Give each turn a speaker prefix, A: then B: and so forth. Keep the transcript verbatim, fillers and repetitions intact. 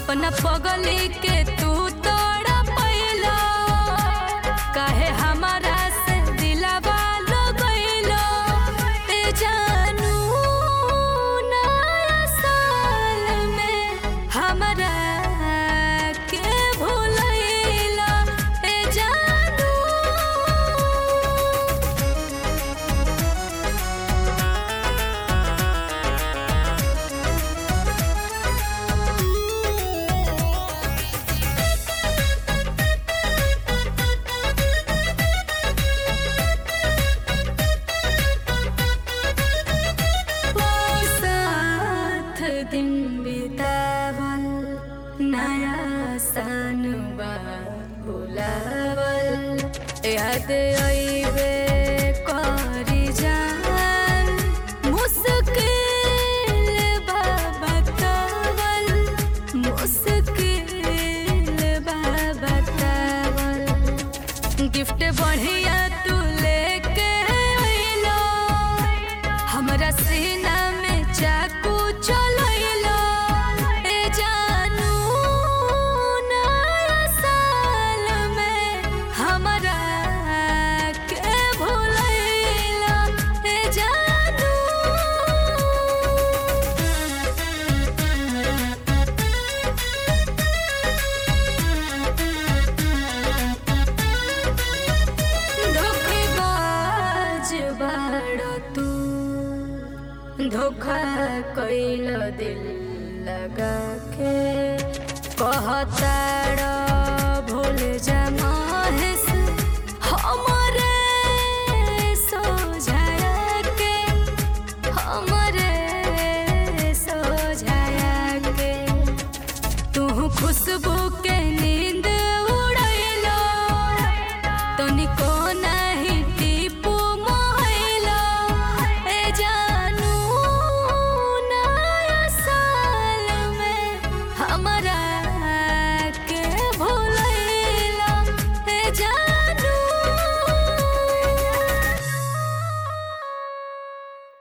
A: अपना पगली के तू तोड़ा पैलो काहे हमारा से दिलवा लगैलो ए जानू नया साल में हमरा के भूलैला ए जानू। दिन बितावल नया सन बा भुलावल याद आइबे करी जान मुश्किल बा बतावल मुश्किल बा बतावल। गिफ्ट बढ़िया तू लेके अइलो हमरा सीना में चाकू चलैलो ए जानू नया साल में हमरा के भूलैला ए जानू। धोखेबाज बाड़ा तू धोखा कइल दिल लगा के कहताड़